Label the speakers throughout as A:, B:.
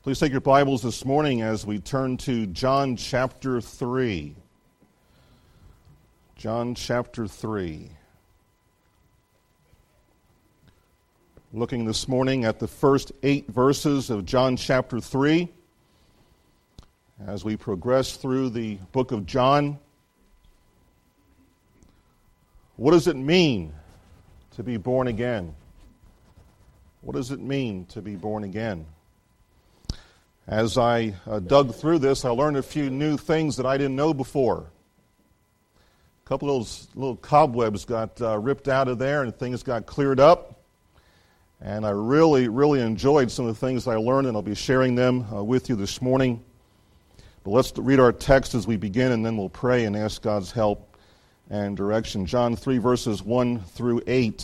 A: Please take your Bibles this morning as we turn to John chapter 3. John chapter 3. Looking this morning at the first 8 verses of John chapter 3. As we progress through the book of John, what does it mean to be born again? What does it mean to be born again? As I dug through this, I learned a few new things that I didn't know before. A couple of those little cobwebs got ripped out of there and things got cleared up. And I really enjoyed some of the things I learned, and I'll be sharing them with you this morning. But let's read our text as we begin, and then we'll pray and ask God's help and direction. John 3, verses 1 through 8.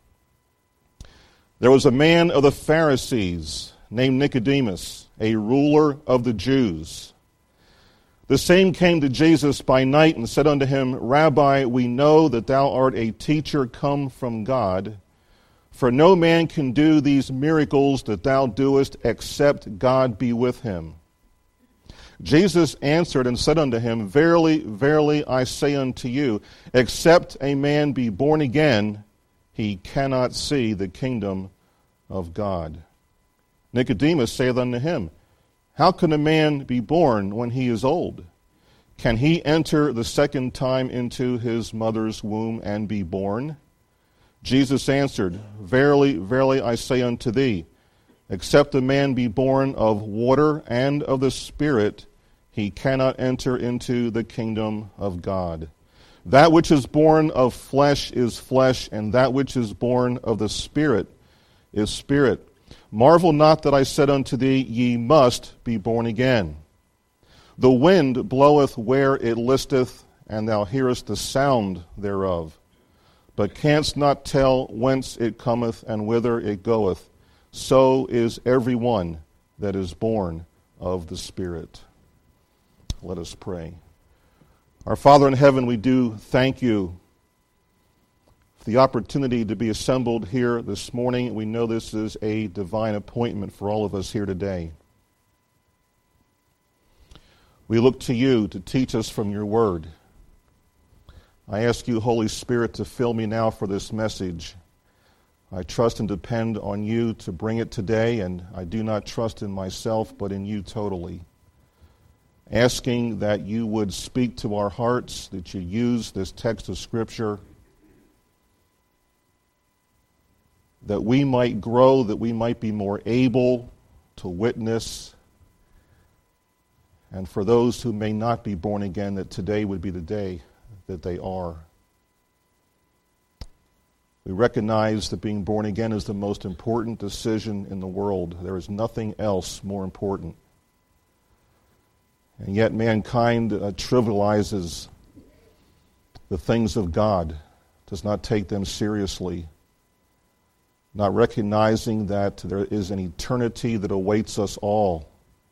A: There was a man of the Pharisees named Nicodemus, a ruler of the Jews. The same came to Jesus by night and said unto him, Rabbi, we know that thou art a teacher come from God, for no man can do these miracles that thou doest except God be with him. Jesus answered and said unto him, Verily, verily, I say unto you, except a man be born again, he cannot see the kingdom of God. Nicodemus saith unto him, How can a man be born when he is old? Can he enter the second time into his mother's womb and be born? Jesus answered, Verily, verily, I say unto thee, except a man be born of water and of the Spirit, he cannot enter into the kingdom of God. That which is born of flesh is flesh, and that which is born of the Spirit is spirit. Marvel not that I said unto thee, Ye must be born again. The wind bloweth where it listeth, and thou hearest the sound thereof, but canst not tell whence it cometh and whither it goeth. So is every one that is born of the Spirit. Let us pray. Our Father in heaven, we do thank you the opportunity to be assembled here this morning. We know this is a divine appointment for all of us here today. We look to you to teach us from your word. I ask you, Holy Spirit, to fill me now for this message. I trust and depend on you to bring it today, and I do not trust in myself, but in you totally. Asking that you would speak to our hearts, that you use this text of Scripture, that we might grow, that we might be more able to witness, and for those who may not be born again, that today would be the day that they are. We recognize that being born again is the most important decision in the world. There is nothing else more important. And yet mankind trivializes the things of God, does not take them seriously, not recognizing that there is an eternity that awaits us all.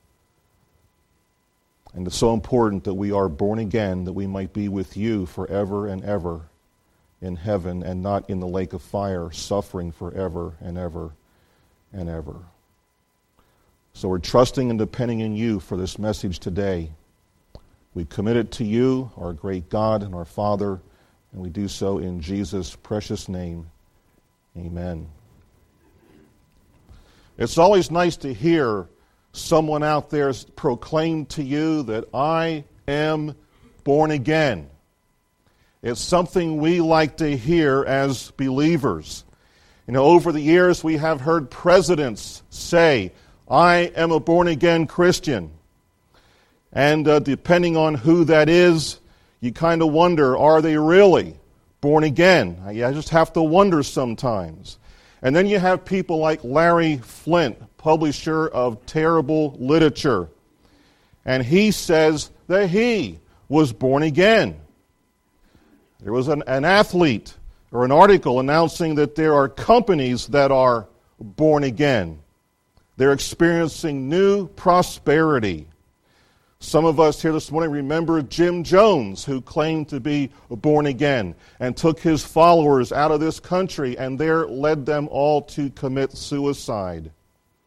A: And it's so important that we are born again, that we might be with you forever and ever in heaven and not in the lake of fire, suffering forever and ever and ever. So we're trusting and depending on you for this message today. We commit it to you, our great God and our Father, and we do so in Jesus' precious name. Amen. It's always nice to hear someone out there proclaim to you that I am born again. It's something we like to hear as believers. You know, over the years we have heard presidents say, I am a born-again Christian. And depending on who that is, you kind of wonder, are they really born again? I just have to wonder sometimes. And then you have people like Larry Flint, publisher of terrible literature. And he says that he was born again. There was an athlete or an article announcing that there are companies that are born again. They're experiencing new prosperity. Some of us here this morning remember Jim Jones, who claimed to be born again and took his followers out of this country and there led them all to commit suicide.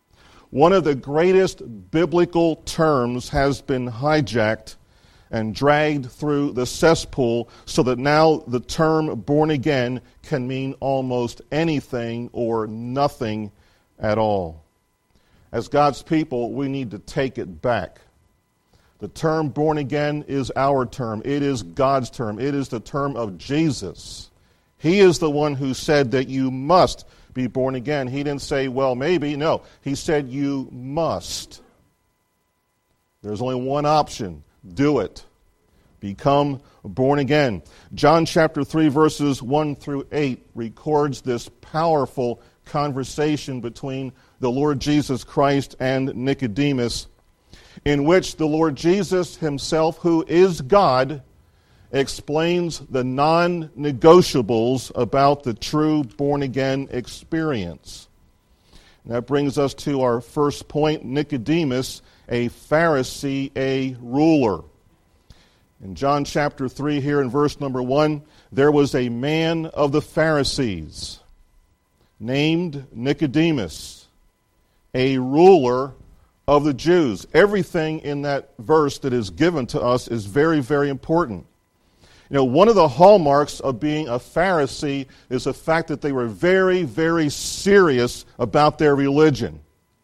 A: one of the greatest biblical terms has been hijacked and dragged through the cesspool so that now the term born again can mean almost anything or nothing at all. As God's people, we need to take it back. The term born again is our term. It is God's term. It is the term of Jesus. He is the one who said that you must be born again. He didn't say, well, maybe. No, he said you must. There's only one option. Do it. Become born again. John chapter 3 verses 1 through 8 records this powerful conversation between the Lord Jesus Christ and Nicodemus, in which the Lord Jesus himself, who is God, explains the non-negotiables about the true born-again experience. And that brings us to our first point, Nicodemus, a Pharisee, a ruler. In John chapter 3 here in verse number 1, there was a man of the Pharisees named Nicodemus, a ruler of the Jews. Everything in that verse that is given to us is very, very important. You know, one of the hallmarks of being a Pharisee is the fact that they were very, very serious about their religion.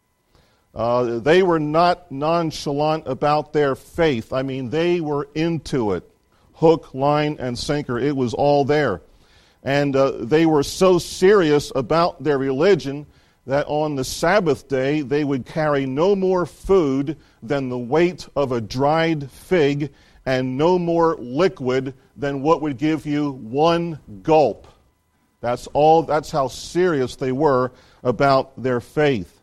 A: They were not nonchalant about their faith. I mean, they were into it. Hook, line, and sinker. It was all there. And they were so serious about their religion that on the Sabbath day they would carry no more food than the weight of a dried fig and no more liquid than what would give you one gulp. That's how serious they were about their faith.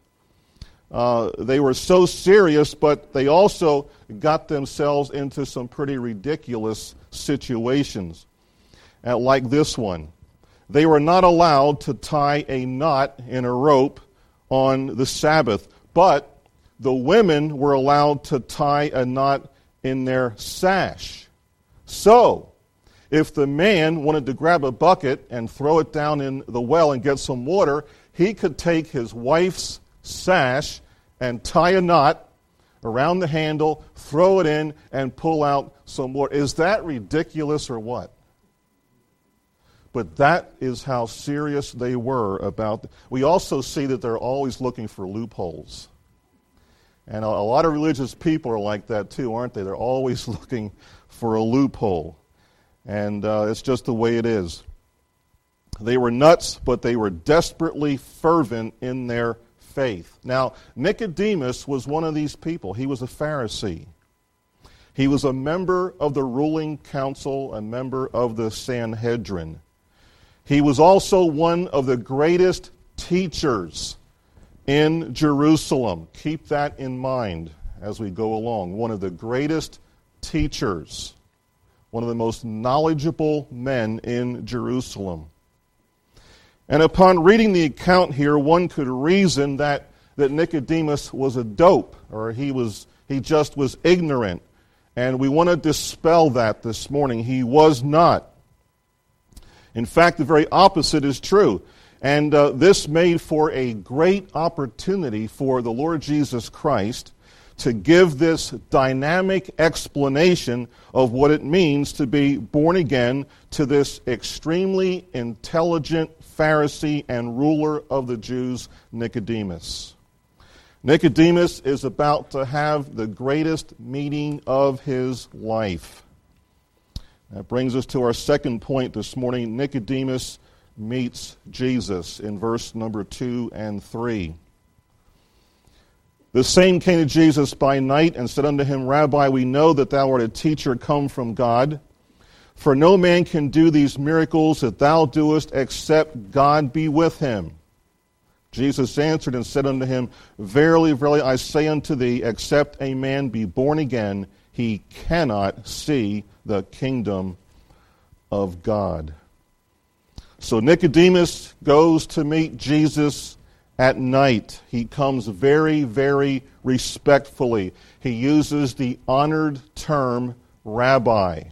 A: They were so serious, but they also got themselves into some pretty ridiculous situations, like this one. They were not allowed to tie a knot in a rope on the Sabbath, but the women were allowed to tie a knot in their sash. So, if the man wanted to grab a bucket and throw it down in the well and get some water, he could take his wife's sash and tie a knot around the handle, throw it in, and pull out some water. Is that ridiculous or what? But that is how serious they were about it. We also see that they're always looking for loopholes. And a lot of religious people are like that too, aren't they? They're always looking for a loophole. And it's just the way it is. They were nuts, but they were desperately fervent in their faith. Now, Nicodemus was one of these people. He was a Pharisee. He was a member of the ruling council, a member of the Sanhedrin. He was also one of the greatest teachers in Jerusalem. Keep that in mind as we go along. One of the greatest teachers, one of the most knowledgeable men in Jerusalem. And upon reading the account here, one could reason that Nicodemus was a dope, or he just was ignorant. And we want to dispel that this morning. He was not. In fact, the very opposite is true. And this made for a great opportunity for the Lord Jesus Christ to give this dynamic explanation of what it means to be born again to this extremely intelligent Pharisee and ruler of the Jews, Nicodemus. Nicodemus is about to have the greatest meeting of his life. That brings us to our second point this morning. Nicodemus meets Jesus in verse number 2 and 3. The same came to Jesus by night and said unto him, Rabbi, we know that thou art a teacher come from God. For no man can do these miracles that thou doest except God be with him. Jesus answered and said unto him, Verily, verily, I say unto thee, except a man be born again, he cannot see the kingdom of God. So Nicodemus goes to meet Jesus at night. He comes very, very respectfully. He uses the honored term rabbi.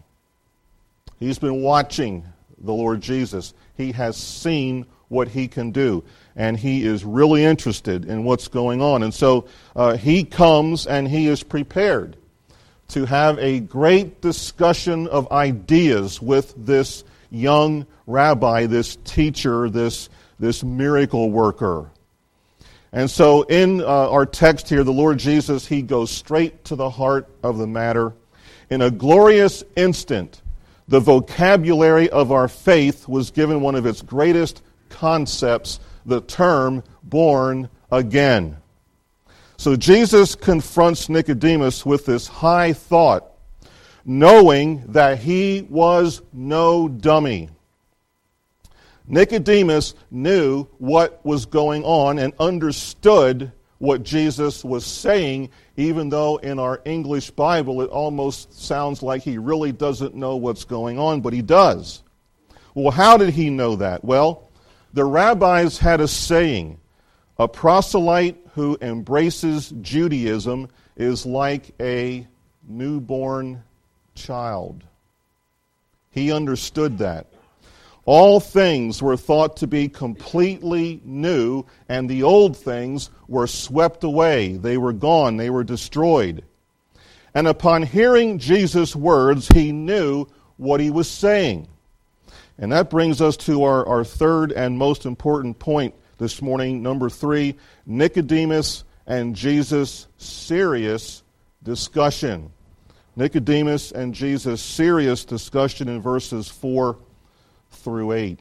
A: He's been watching the Lord Jesus. He has seen what he can do. and he is really interested in what's going on. And so he comes and he is prepared to have a great discussion of ideas with this young rabbi, this teacher, this miracle worker. And so in our text here, the Lord Jesus, he goes straight to the heart of the matter. In a glorious instant, the vocabulary of our faith was given one of its greatest concepts, the term born again. So Jesus confronts Nicodemus with this high thought, knowing that he was no dummy. Nicodemus knew what was going on and understood what Jesus was saying, even though in our English Bible it almost sounds like he really doesn't know what's going on, but he does. Well, how did he know that? Well, the rabbis had a saying, a proselyte who embraces Judaism is like a newborn child. He understood that. All things were thought to be completely new, and the old things were swept away. They were gone. They were destroyed. And upon hearing Jesus' words, he knew what he was saying. And that brings us to our third and most important point this morning, number 3, Nicodemus and Jesus' serious discussion. Nicodemus and Jesus' serious discussion in verses 4 through 8.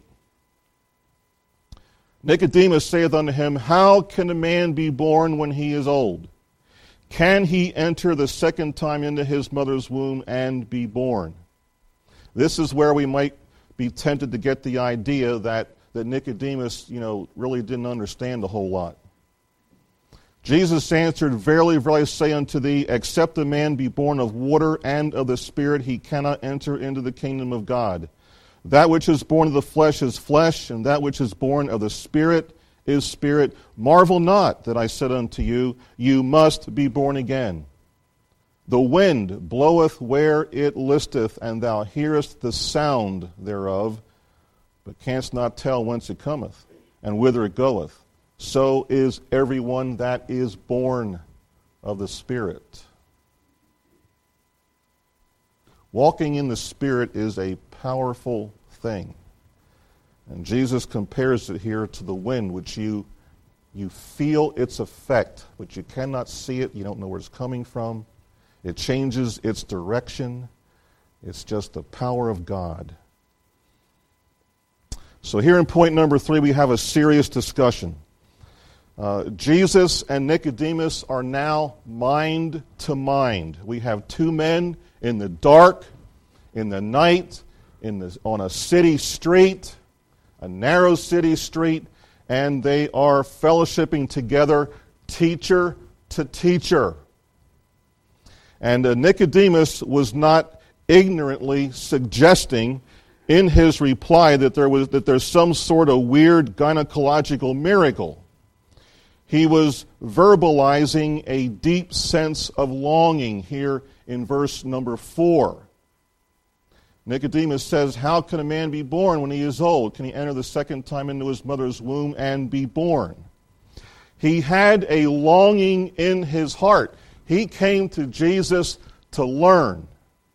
A: Nicodemus saith unto him, How can a man be born when he is old? Can he enter the second time into his mother's womb and be born? This is where we might be tempted to get the idea that Nicodemus, really didn't understand a whole lot. Jesus answered, Verily, verily, I say unto thee, except a man be born of water and of the Spirit, he cannot enter into the kingdom of God. That which is born of the flesh is flesh, and that which is born of the Spirit is spirit. Marvel not that I said unto you, you must be born again. The wind bloweth where it listeth, and thou hearest the sound thereof, but canst not tell whence it cometh, and whither it goeth. So is everyone that is born of the Spirit. Walking in the Spirit is a powerful thing. And Jesus compares it here to the wind, which you feel its effect, but you cannot see it. You don't know where it's coming from. It changes its direction. It's just the power of God. So here in point number 3, we have a serious discussion. Jesus and Nicodemus are now mind to mind. We have two men in the dark, in the night, on a city street, a narrow city street, and they are fellowshipping together, teacher to teacher. And Nicodemus was not ignorantly suggesting in his reply that there's some sort of weird gynecological miracle. He was verbalizing a deep sense of longing here in verse number 4. Nicodemus says, How can a man be born when he is old? Can he enter the second time into his mother's womb and be born? He had a longing in his heart. He came to Jesus to learn.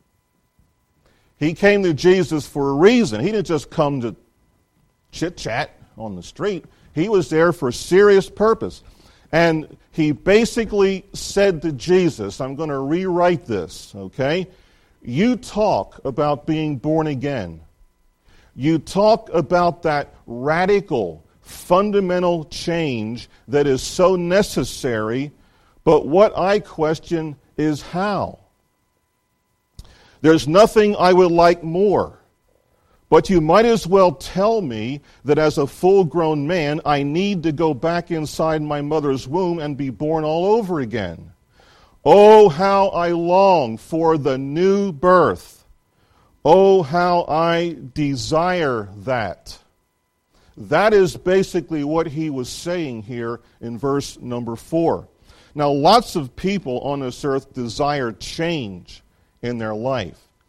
A: He came to Jesus for a reason. He didn't just come to chit-chat on the street. He was there for a serious purpose. And he basically said to Jesus, I'm going to rewrite this, okay? You talk about being born again. You talk about that radical, fundamental change that is so necessary, but what I question is how. There's nothing I would like more. But you might as well tell me that as a full-grown man, I need to go back inside my mother's womb and be born all over again. Oh, how I long for the new birth. Oh, how I desire that. That is basically what he was saying here in verse number 4. Now, lots of people on this earth desire change in their life.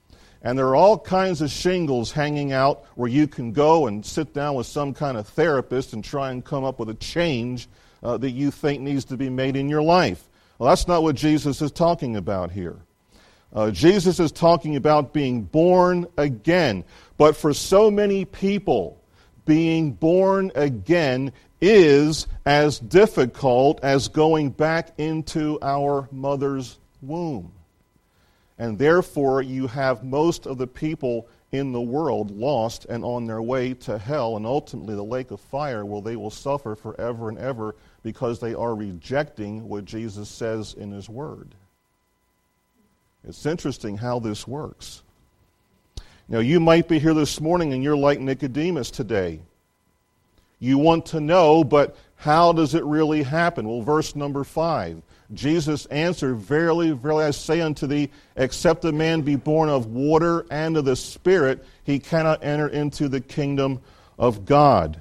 A: And there are all kinds of shingles hanging out where you can go and sit down with some kind of therapist and try and come up with a change that you think needs to be made in your life. Well, that's not what Jesus is talking about here. Jesus is talking about being born again. But for so many people, being born again is as difficult as going back into our mother's womb. And therefore, you have most of the people in the world lost and on their way to hell and ultimately the lake of fire, where they will suffer forever and ever because they are rejecting what Jesus says in His Word. It's interesting how this works. Now, you might be here this morning and you're like Nicodemus today. You want to know, but how does it really happen? Well, verse number 5. Jesus answered, Verily, verily, I say unto thee, except a man be born of water and of the Spirit, he cannot enter into the kingdom of God.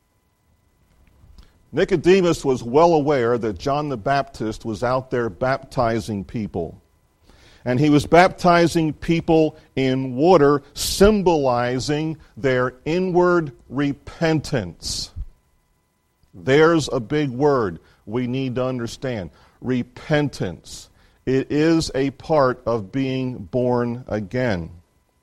A: Nicodemus was well aware that John the Baptist was out there baptizing people. And he was baptizing people in water, symbolizing their inward repentance. There's a big word we need to understand. Repentance. It is a part of being born again.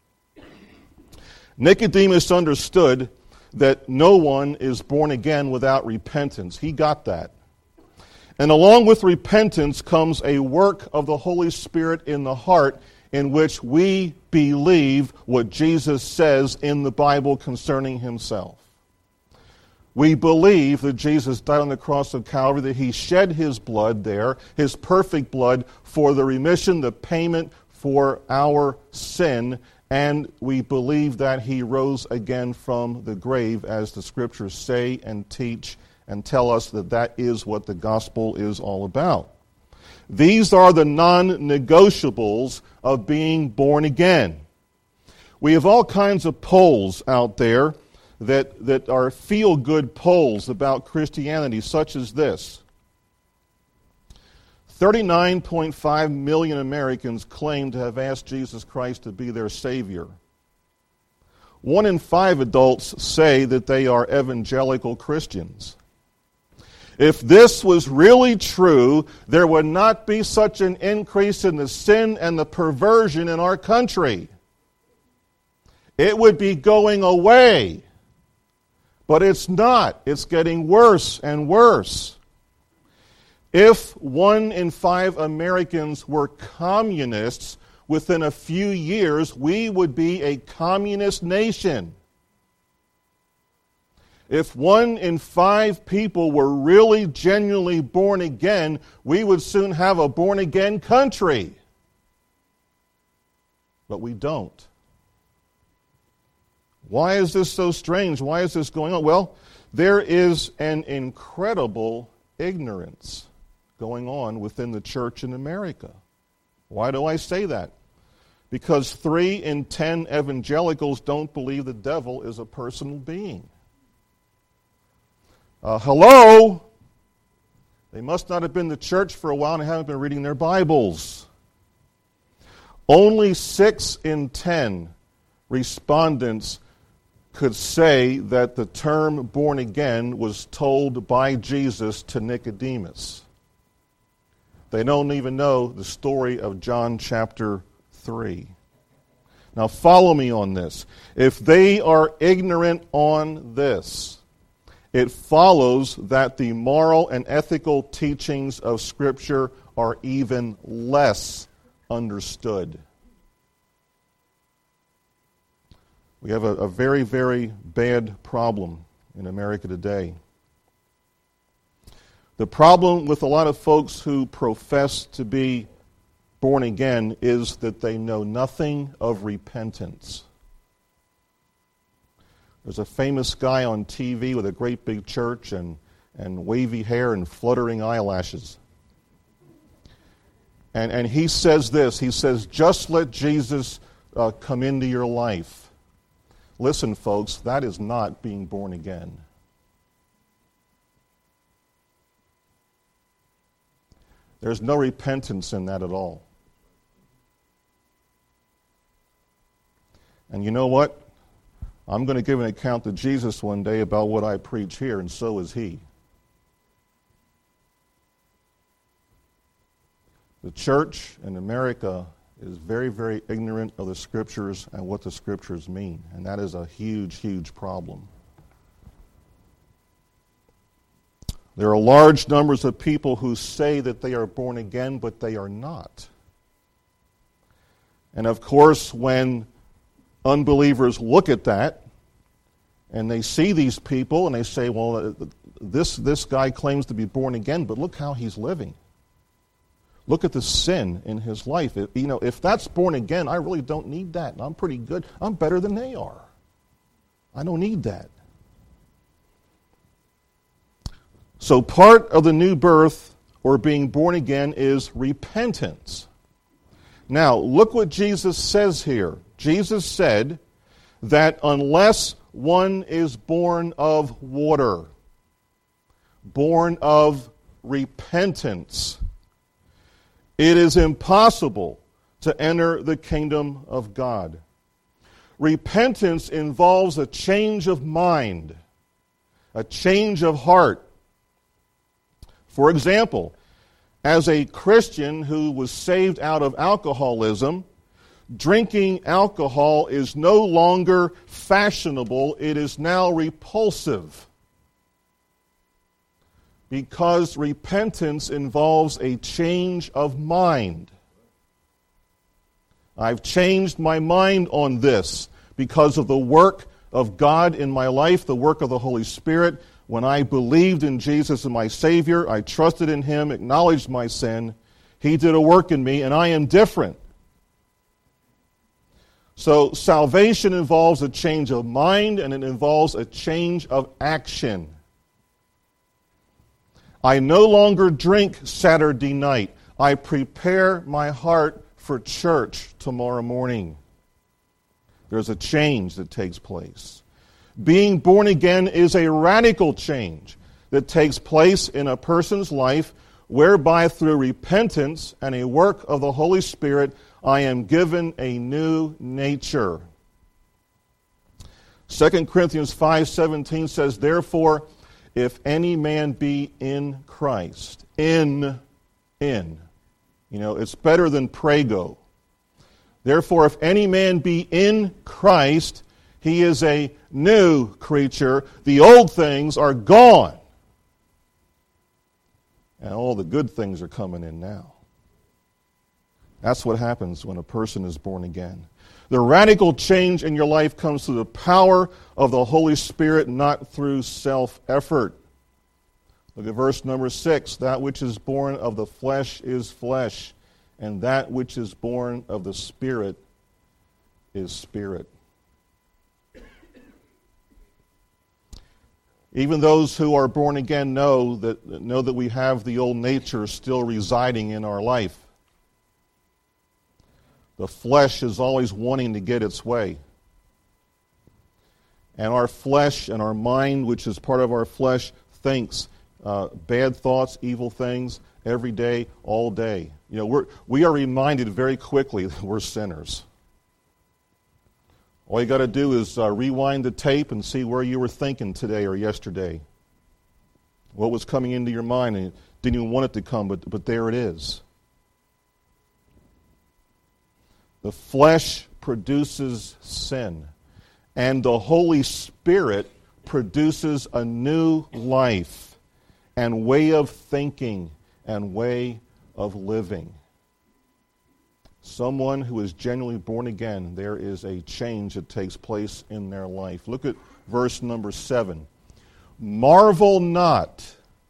A: Nicodemus understood that no one is born again without repentance. He got that. And along with repentance comes a work of the Holy Spirit in the heart in which we believe what Jesus says in the Bible concerning Himself. We believe that Jesus died on the cross of Calvary, that He shed His blood there, His perfect blood, for the remission, the payment for our sin, and we believe that He rose again from the grave, as the Scriptures say and teach and tell us that that is what the gospel is all about. These are the non-negotiables of being born again. We have all kinds of polls out there that are feel-good polls about Christianity, such as this. 39.5 million Americans claim to have asked Jesus Christ to be their Savior. 1 in 5 adults say that they are evangelical Christians. If this was really true, there would not be such an increase in the sin and the perversion in our country. It would be going away. But it's not. It's getting worse and worse. If 1 in 5 Americans were communists, within a few years, we would be a communist nation. If 1 in 5 people were really genuinely born again, we would soon have a born-again country. But we don't. Why is this so strange? Why is this going on? Well, there is an incredible ignorance going on within the church in America. Why do I say that? Because 3 in 10 evangelicals don't believe the devil is a personal being. Hello? They must not have been to church for a while and haven't been reading their Bibles. Only 6 in 10 respondents could say that the term born again was told by Jesus to Nicodemus. They don't even know the story of John chapter 3. Now follow me on this. If they are ignorant on this, it follows that the moral and ethical teachings of Scripture are even less understood. We have a very, very bad problem in America today. The problem with a lot of folks who profess to be born again is that they know nothing of repentance. There's a famous guy on TV with a great big church and wavy hair and fluttering eyelashes. And he says this, he says, just let Jesus come into your life. Listen, folks, that is not being born again. There's no repentance in that at all. And you know what? I'm going to give an account to Jesus one day about what I preach here, and so is he. The church in America is very, very ignorant of the Scriptures and what the Scriptures mean. And that is a huge, huge problem. There are large numbers of people who say that they are born again, but they are not. And of course, when unbelievers look at that, and they see these people, and they say, well, this guy claims to be born again, but look how he's living. Look at the sin in his life. If that's born again, I really don't need that. I'm pretty good. I'm better than they are. I don't need that. So part of the new birth or being born again is repentance. Now, look what Jesus says here. Jesus said that unless one is born of water, born of repentance, it is impossible to enter the kingdom of God. Repentance involves a change of mind, a change of heart. For example, as a Christian who was saved out of alcoholism, drinking alcohol is no longer fashionable, it is now repulsive. Because repentance involves a change of mind. I've changed my mind on this because of the work of God in my life, the work of the Holy Spirit. When I believed in Jesus as my Savior, I trusted in Him, acknowledged my sin. He did a work in me, and I am different. So salvation involves a change of mind, and it involves a change of action. I no longer drink Saturday night. I prepare my heart for church tomorrow morning. There's a change that takes place. Being born again is a radical change that takes place in a person's life whereby through repentance and a work of the Holy Spirit, I am given a new nature. 2 Corinthians 5:17 says, therefore, if any man be in Christ, in. It's better than prego. Therefore, if any man be in Christ, he is a new creature. The old things are gone. And all the good things are coming in now. That's what happens when a person is born again. The radical change in your life comes through the power of the Holy Spirit, not through self-effort. Look at verse number 6. That which is born of the flesh is flesh, and that which is born of the Spirit is spirit. Even those who are born again know that we have the old nature still residing in our life. The flesh is always wanting to get its way. And our flesh and our mind, which is part of our flesh, thinks bad thoughts, evil things, every day, all day. We are reminded very quickly that we're sinners. All you got to do is rewind the tape and see where you were thinking today or yesterday. What was coming into your mind, and you didn't even want it to come, but there it is. The flesh produces sin, and the Holy Spirit produces a new life and way of thinking and way of living. Someone who is genuinely born again, there is a change that takes place in their life. Look at verse number 7. Marvel not,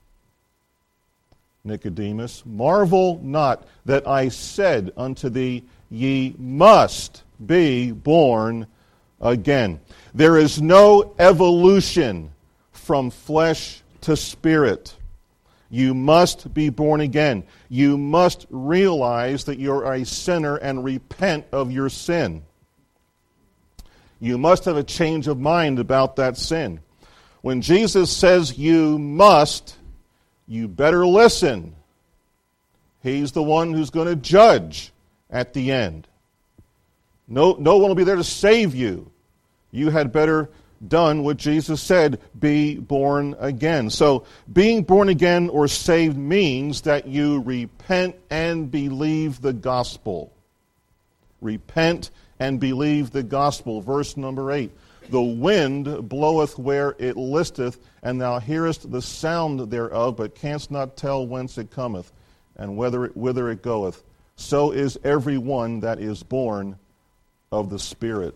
A: Nicodemus, marvel not that I said unto thee, ye must be born again. There is no evolution from flesh to spirit. You must be born again. You must realize that you're a sinner and repent of your sin. You must have a change of mind about that sin. When Jesus says you must, you better listen. He's the one who's going to judge at the end. No one will be there to save you. You had better done what Jesus said, be born again. So being born again or saved means that you repent and believe the gospel. Repent and believe the gospel. Verse number 8. The wind bloweth where it listeth, and thou hearest the sound thereof, but canst not tell whence it cometh, and whither it goeth. So is every one that is born of the Spirit.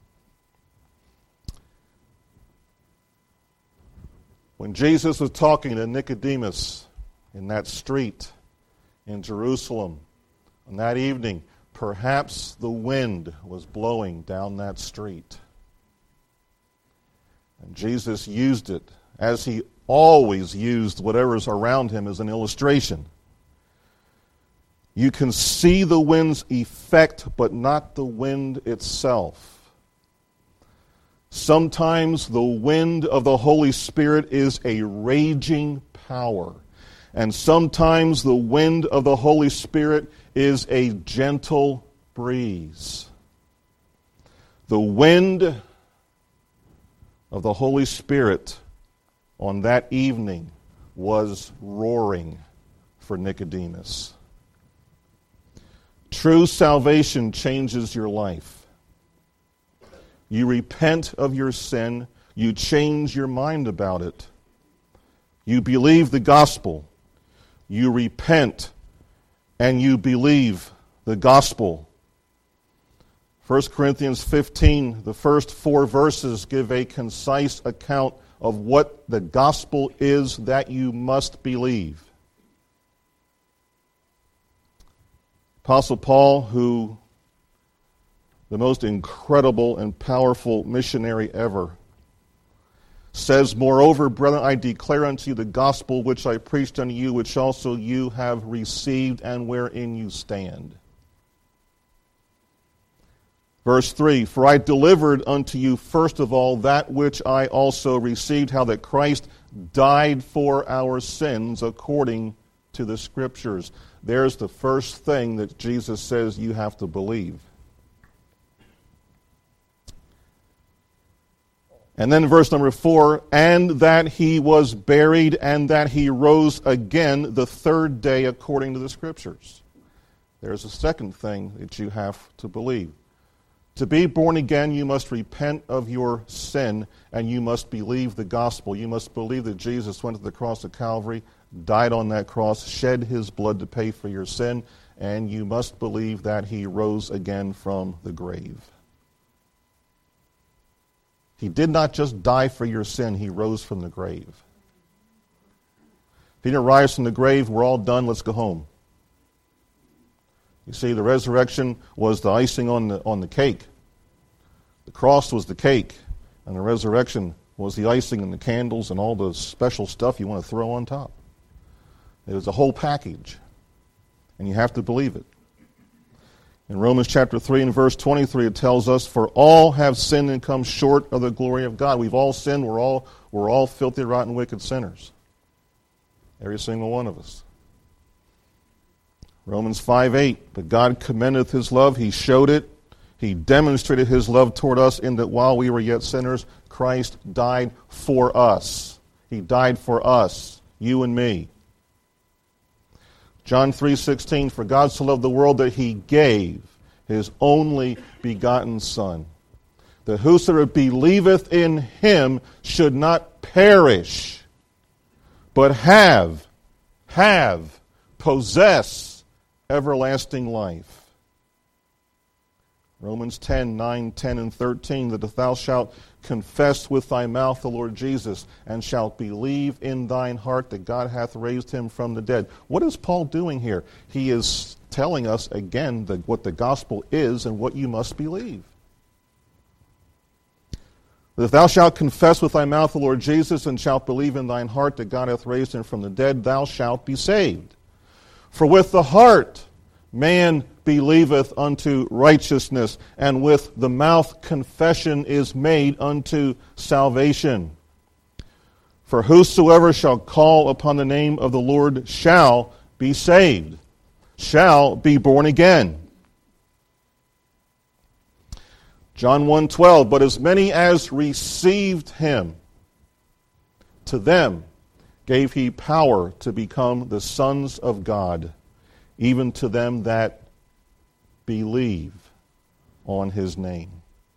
A: When Jesus was talking to Nicodemus in that street in Jerusalem on that evening, perhaps the wind was blowing down that street. And Jesus used it, as he always used whatever's around him, as an illustration. You can see the wind's effect, but not the wind itself. Sometimes the wind of the Holy Spirit is a raging power. And sometimes the wind of the Holy Spirit is a gentle breeze. The wind of the Holy Spirit on that evening was roaring for Nicodemus. True salvation changes your life. You repent of your sin. You change your mind about it. You believe the gospel. You repent and you believe the gospel. 1 Corinthians 15, the first 4 verses give a concise account of what the gospel is that you must believe. Apostle Paul, who the most incredible and powerful missionary ever, says, Moreover, brethren, I declare unto you the gospel which I preached unto you, which also you have received, and wherein you stand. Verse 3, For I delivered unto you first of all that which I also received, how that Christ died for our sins according to the Scriptures. There's the first thing that Jesus says you have to believe. And then verse number 4, and that he was buried, and that he rose again the third day according to the Scriptures. There's a second thing that you have to believe. To be born again, you must repent of your sin, and you must believe the gospel. You must believe that Jesus went to the cross of Calvary, died on that cross, shed his blood to pay for your sin, and you must believe that he rose again from the grave. He did not just die for your sin, he rose from the grave. If he didn't rise from the grave, we're all done, let's go home. You see, the resurrection was the icing on the cake. The cross was the cake, and the resurrection was the icing and the candles and all the special stuff you want to throw on top. It was a whole package, and you have to believe it. In Romans chapter 3 and verse 23, it tells us, For all have sinned and come short of the glory of God. We've all sinned. We're all filthy, rotten, wicked sinners. Every single one of us. Romans 5:8, But God commendeth his love. He showed it. He demonstrated his love toward us in that while we were yet sinners, Christ died for us. He died for us, you and me. John 3:16, For God so loved the world that he gave his only begotten Son, that whosoever believeth in him should not perish, but possess everlasting life. Romans 10:9, 10, and 13, that if thou shalt confess with thy mouth the Lord Jesus, and shalt believe in thine heart that God hath raised him from the dead. What is Paul doing here? He is telling us again what the gospel is and what you must believe. That if thou shalt confess with thy mouth the Lord Jesus, and shalt believe in thine heart that God hath raised him from the dead, thou shalt be saved. For with the heart man believeth unto righteousness, and with the mouth confession is made unto salvation. For whosoever shall call upon the name of the Lord shall be saved, shall be born again. John 1:12, but as many as received him, to them gave he power to become the sons of God, even to them that believe on his name.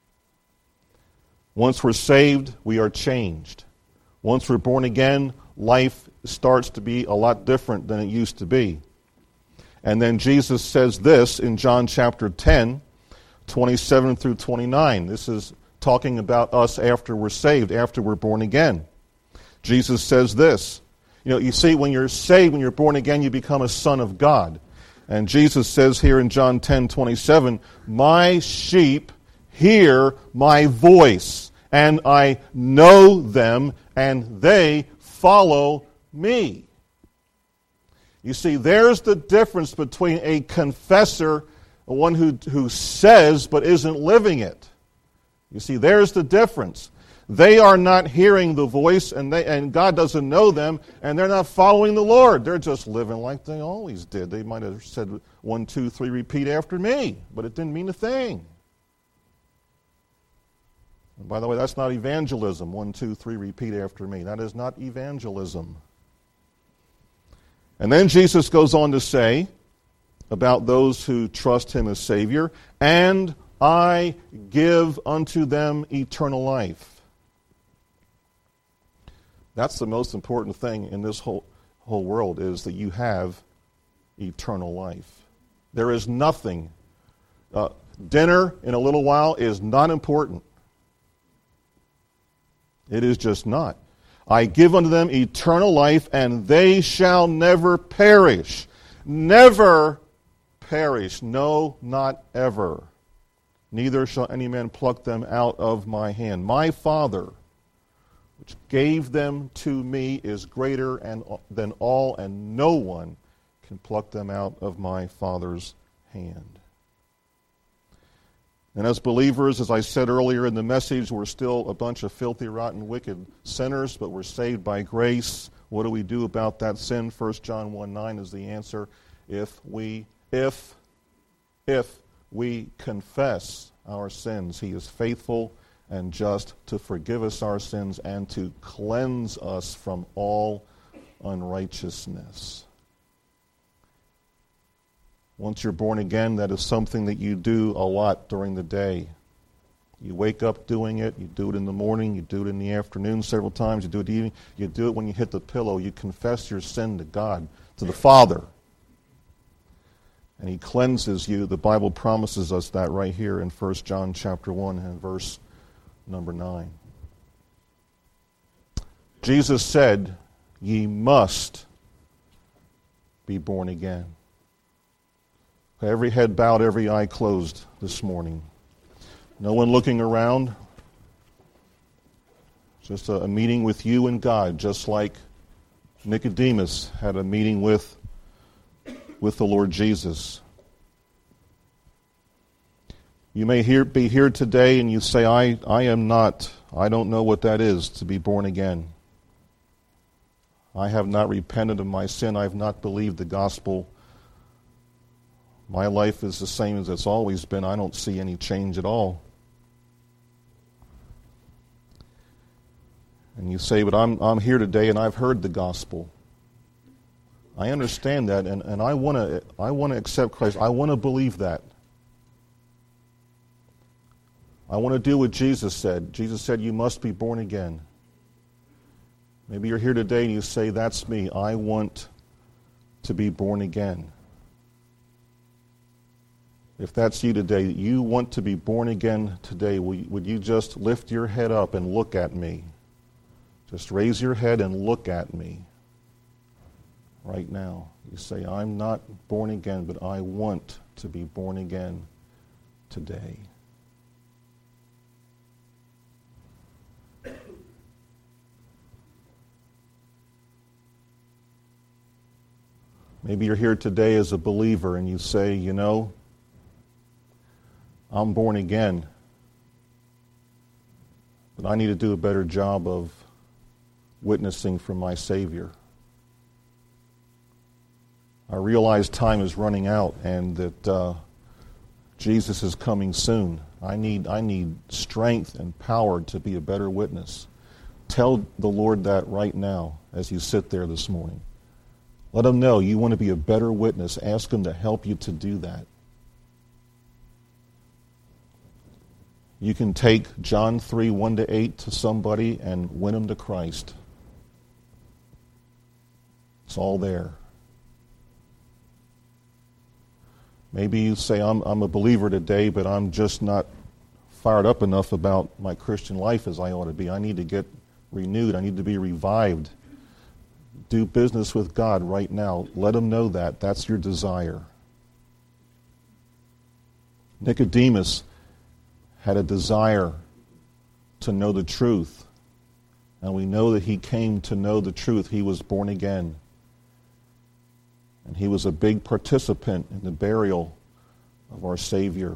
A: Once we're saved, we are changed. Once we're born again, life starts to be a lot different than it used to be. And then Jesus says this in John chapter 10, 27 through 29. This is talking about us after we're saved, after we're born again. Jesus says this. You see, when you're saved, when you're born again, you become a son of God. And Jesus says here in John 10:27, my sheep hear my voice, and I know them, and they follow me. You see, there's the difference between a confessor, one who says but isn't living it. You see, there's the difference. They are not hearing the voice, and God doesn't know them, and they're not following the Lord. They're just living like they always did. They might have said 1, 2, 3, repeat after me, but it didn't mean a thing. And by the way, that's not evangelism. 1, 2, 3, repeat after me. That is not evangelism. And then Jesus goes on to say about those who trust him as Savior, and I give unto them eternal life. That's the most important thing in this whole world, is that you have eternal life. There is nothing. Dinner in a little while is not important. It is just not. I give unto them eternal life, and they shall never perish. Never perish. No, not ever. Neither shall any man pluck them out of my hand. My Father, which gave them to me, is greater than all, and no one can pluck them out of my Father's hand. And as believers, as I said earlier in the message, we're still a bunch of filthy, rotten, wicked sinners, but we're saved by grace. What do we do about that sin? 1 John 1:9 is the answer. If we confess our sins, he is faithful and just to forgive us our sins and to cleanse us from all unrighteousness. Once you're born again, that is something that you do a lot during the day. You wake up doing it. You do it in the morning. You do it in the afternoon several times. You do it in the evening. You do it when you hit the pillow. You confess your sin to God, to the Father. And he cleanses you. The Bible promises us that right here in 1 John chapter 1 and verse number 9. Jesus said, ye must be born again. Every head bowed, every eye closed this morning. No one looking around. Just a meeting with you and God, just like Nicodemus had a meeting with the Lord Jesus. You may be here today and you say, I don't know what that is to be born again. I have not repented of my sin. I have not believed the gospel. My life is the same as it's always been. I don't see any change at all. And you say, but I'm here today and I've heard the gospel. I understand that, and I want to accept Christ. I want to believe that. I want to do what Jesus said. Jesus said, you must be born again. Maybe you're here today and you say, that's me. I want to be born again. If that's you today, you want to be born again today, would you just lift your head up and look at me? Just raise your head and look at me right now. You say, I'm not born again, but I want to be born again today. Maybe you're here today as a believer and you say, I'm born again, but I need to do a better job of witnessing for my Savior. I realize time is running out and that Jesus is coming soon. I need strength and power to be a better witness. Tell the Lord that right now as you sit there this morning. Let him know you want to be a better witness. Ask him to help you to do that. You can take John 3, 1-8 to somebody and win them to Christ. It's all there. Maybe you say, I'm a believer today, but I'm just not fired up enough about my Christian life as I ought to be. I need to get renewed. I need to be revived. Do business with God right now. Let him know that. That's your desire. Nicodemus had a desire to know the truth. And we know that he came to know the truth. He was born again. And he was a big participant in the burial of our Savior.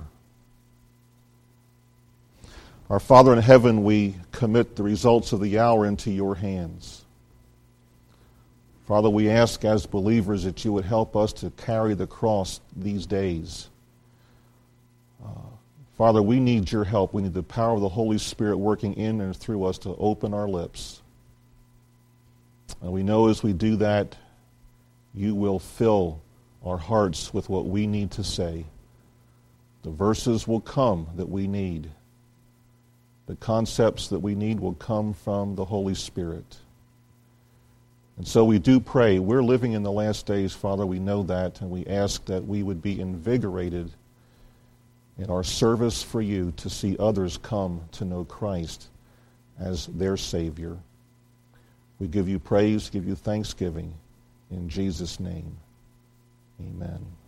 A: Our Father in heaven, we commit the results of the hour into your hands. Father, we ask as believers that you would help us to carry the cross these days. Father, we need your help. We need the power of the Holy Spirit working in and through us to open our lips. And we know as we do that, you will fill our hearts with what we need to say. The verses will come that we need. The concepts that we need will come from the Holy Spirit. And so we do pray. We're living in the last days, Father. We know that, and we ask that we would be invigorated in our service for you to see others come to know Christ as their Savior. We give you praise, give you thanksgiving. In Jesus' name, amen.